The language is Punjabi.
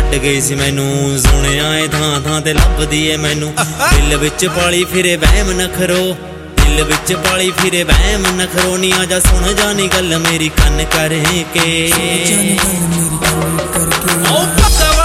ਛੱਡ ਗਈ ਸੀ ਮੈਨੂੰ। ਸੁਣਿਆ ਏ ਥਾਂ ਥਾਂ ਤੇ ਲੱਭਦੀ ਏ ਮੈਨੂੰ, ਦਿਲ ਵਿੱਚ ਪਾਲੀ ਫਿਰੇ ਵਹਿਮ ਨਖਰੋ, ਦਿਲ ਵਿੱਚ ਪਾਲੀ ਫਿਰੇ ਵਹਿਮ ਨਖਰੋ। ਨੀ ਆ ਜਾ ਸੁਣ ਜਾਨੀ ਗੱਲ ਮੇਰੀ ਕੰਨ ਕਰਕੇ।